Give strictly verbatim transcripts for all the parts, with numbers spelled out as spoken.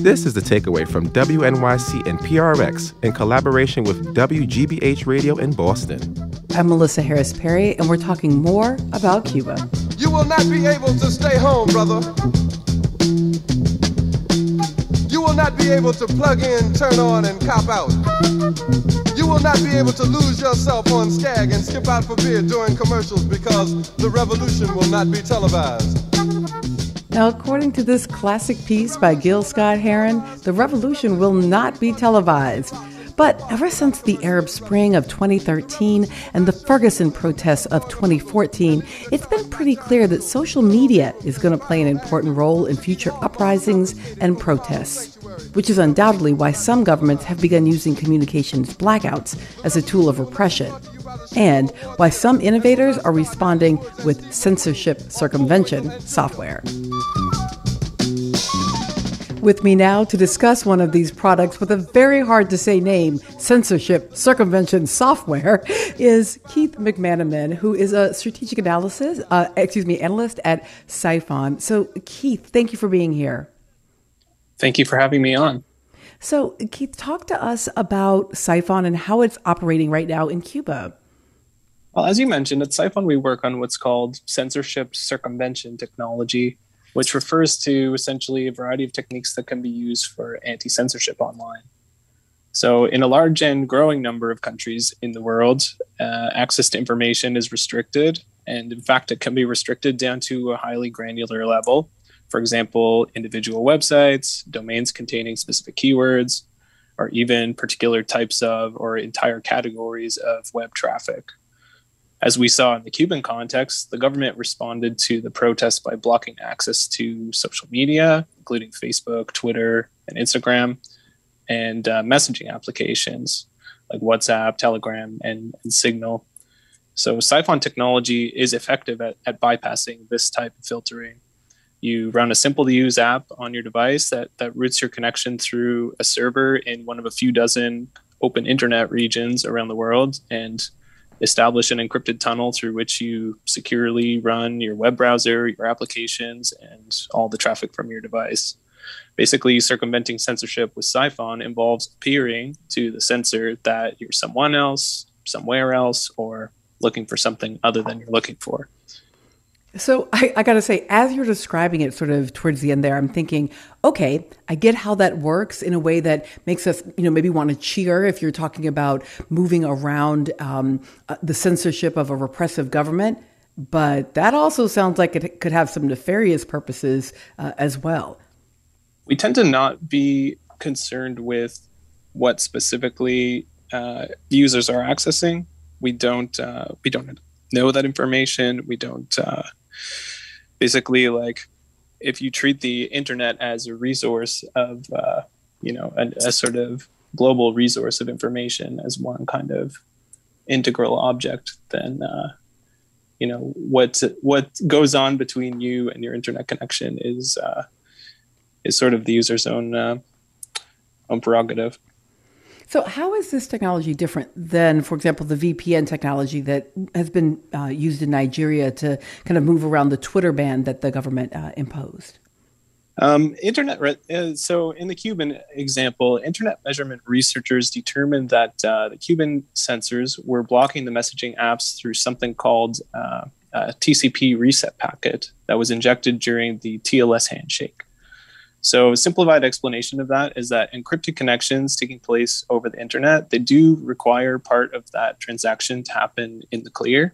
This is The Takeaway from W N Y C and P R X in collaboration with W G B H Radio in Boston. I'm Melissa Harris Perry, and we're talking more about Cuba. You will not be able to stay home, brother. You will not be able to plug in, turn on, and cop out. You will not be able to lose yourself on Skag and skip out for beer during commercials because the revolution will not be televised. Now, according to this classic piece by Gil Scott-Heron, the revolution will not be televised. But ever since the Arab Spring of twenty thirteen and the Ferguson protests of twenty fourteen, it's been pretty clear that social media is going to play an important role in future uprisings and protests, which is undoubtedly why some governments have begun using communications blackouts as a tool of repression, and why some innovators are responding with censorship circumvention software. With me now to discuss one of these products with a very hard to say name, censorship circumvention software, is Keith McManaman, who is a strategic analysis, uh, excuse me, analyst at Siphon. So, Keith, thank you for being here. Thank you for having me on. So, Keith, talk to us about Siphon and how it's operating right now in Cuba. Well, as you mentioned, at Siphon, we work on what's called censorship circumvention technology, which refers to essentially a variety of techniques that can be used for anti-censorship online. So in a large and growing number of countries in the world, uh, access to information is restricted. And in fact, it can be restricted down to a highly granular level. For example, individual websites, domains containing specific keywords, or even particular types of or entire categories of web traffic. As we saw in the Cuban context, the government responded to the protests by blocking access to social media, including Facebook, Twitter, and Instagram, and uh, messaging applications like WhatsApp, Telegram, and, and Signal. So Siphon technology is effective at, at bypassing this type of filtering. You run a simple-to-use app on your device that, that routes your connection through a server in one of a few dozen open internet regions around the world, and establish an encrypted tunnel through which you securely run your web browser, your applications, and all the traffic from your device. Basically, circumventing censorship with Siphon involves appearing to the censor that you're someone else, somewhere else, or looking for something other than you're looking for. So I, I got to say, as you're describing it sort of towards the end there, I'm thinking, okay, I get how that works in a way that makes us, you know, maybe want to cheer if you're talking about moving around um, uh, the censorship of a repressive government. But that also sounds like it could have some nefarious purposes uh, as well. We tend to not be concerned with what specifically uh, users are accessing. We don't. Uh, we don't know that information. We don't. Uh, basically, like, if you treat the internet as a resource of, uh, you know, a, a sort of global resource of information as one kind of integral object, then, uh, you know, what what goes on between you and your internet connection is uh, is sort of the user's own uh, own prerogative. So how is this technology different than, for example, the V P N technology that has been uh, used in Nigeria to kind of move around the Twitter ban that the government uh, imposed? Um, internet. Re- uh, so in the Cuban example, internet measurement researchers determined that uh, the Cuban censors were blocking the messaging apps through something called uh, a T C P reset packet that was injected during the T L S handshake. So a simplified explanation of that is that encrypted connections taking place over the internet, they do require part of that transaction to happen in the clear.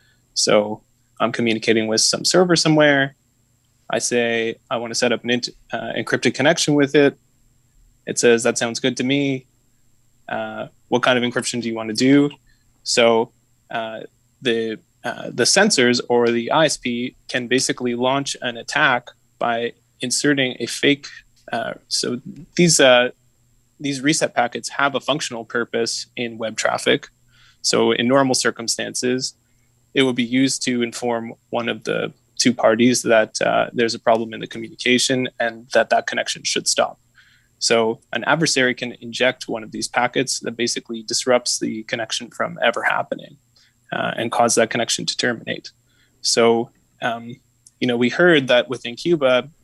So I'm communicating with some server somewhere. I say, I want to set up an int- uh, encrypted connection with it. It says, that sounds good to me. Uh, what kind of encryption do you want to do? So uh, the uh, the censors or the I S P can basically launch an attack by inserting a fake. Uh, so these uh, these reset packets have a functional purpose in web traffic. So in normal circumstances, it would be used to inform one of the two parties that uh, there's a problem in the communication and that that connection should stop. So an adversary can inject one of these packets that basically disrupts the connection from ever happening uh, and cause that connection to terminate. So, um, you know, we heard that within Cuba,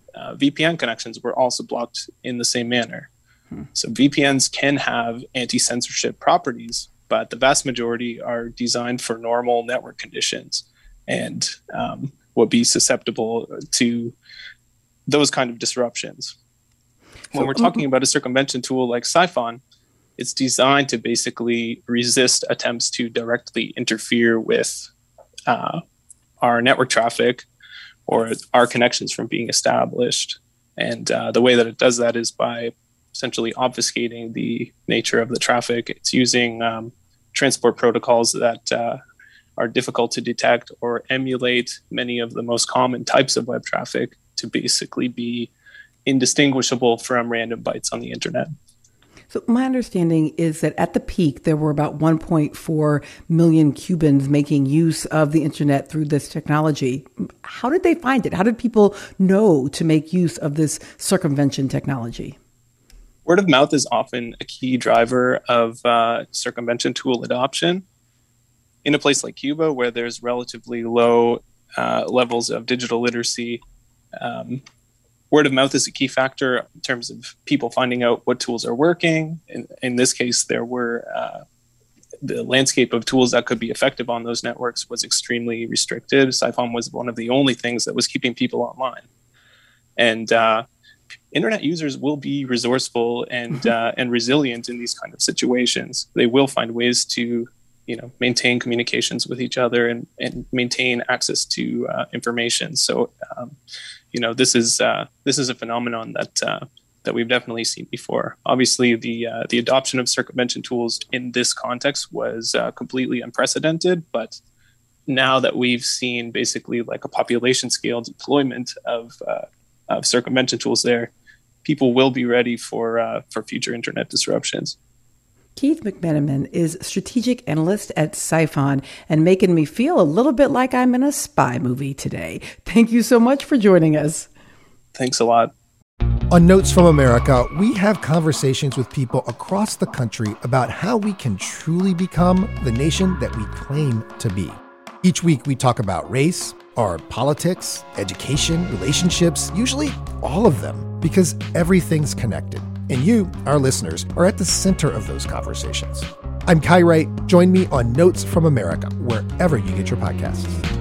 uh, V P N connections were also blocked in the same manner. Hmm. So V P Ns can have anti-censorship properties, but the vast majority are designed for normal network conditions and um, will be susceptible to those kind of disruptions. When So, we're talking about a circumvention tool like Siphon, it's designed to basically resist attempts to directly interfere with uh, our network traffic or our connections from being established. And uh, the way that it does that is by essentially obfuscating the nature of the traffic. It's using um, transport protocols that uh, are difficult to detect or emulate many of the most common types of web traffic to basically be indistinguishable from random bytes on the internet. So my understanding is that at the peak, there were about one point four million Cubans making use of the internet through this technology. How did they find it? How did people know to make use of this circumvention technology? Word of mouth is often a key driver of uh, circumvention tool adoption. In a place like Cuba, where there's relatively low uh, levels of digital literacy, um, word of mouth is a key factor in terms of people finding out what tools are working. In, in this case, there were uh, the landscape of tools that could be effective on those networks was extremely restricted. Siphon was one of the only things that was keeping people online. And uh, internet users will be resourceful and uh, and resilient in these kind of situations. They will find ways to, you know, maintain communications with each other and, and maintain access to uh, information. So, um, you know, this is uh, this is a phenomenon that uh, that we've definitely seen before. Obviously, the uh, the adoption of circumvention tools in this context was uh, completely unprecedented. But now that we've seen basically like a population scale deployment of uh, of circumvention tools, there, people will be ready for uh, for future internet disruptions. Keith McMenamin is strategic analyst at Siphon and making me feel a little bit like I'm in a spy movie today. Thank you so much for joining us. Thanks a lot. On Notes from America, we have conversations with people across the country about how we can truly become the nation that we claim to be. Each week we talk about race, our politics, education, relationships, usually all of them, because everything's connected. And you, our listeners, are at the center of those conversations. I'm Kai Wright. Join me on Notes from America, wherever you get your podcasts.